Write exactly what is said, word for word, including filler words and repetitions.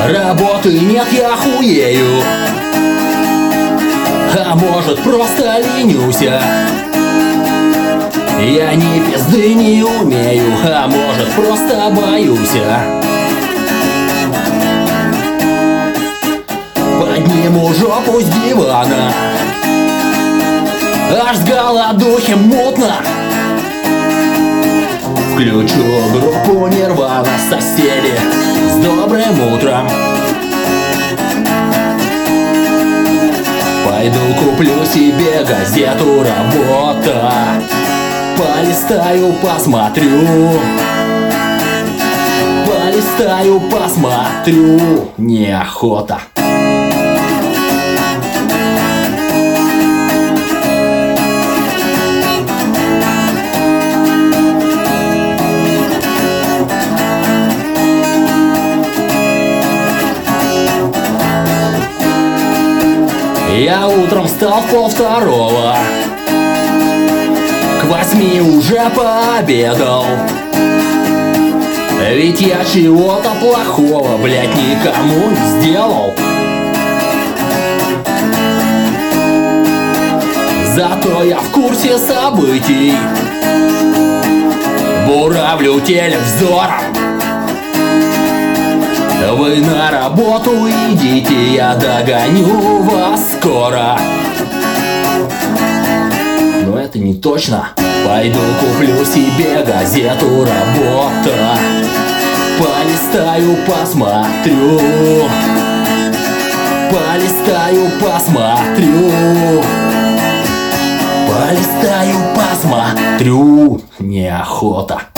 Работы нет, я хуею. А может, просто ленюсь я. Я ни пизды не умею, а может, просто боюсь я. Подниму жопу с дивана, аж с голодухи мутно. Включу группу Нирвана, соседи, с добрым утром. Пойду куплю себе газету «Работа», полистаю, посмотрю. Полистаю, посмотрю. Неохота. Я утром встал в полвторого, к восьми уже пообедал. Ведь я чего-то плохого, блядь, никому не сделал. Зато я в курсе событий, буравлю телевизором. Вы на работу идите, я догоню вас скоро. Но это не точно. Пойду куплю себе газету «Работа», полистаю, посмотрю. Полистаю, посмотрю. Полистаю, посмотрю. Неохота.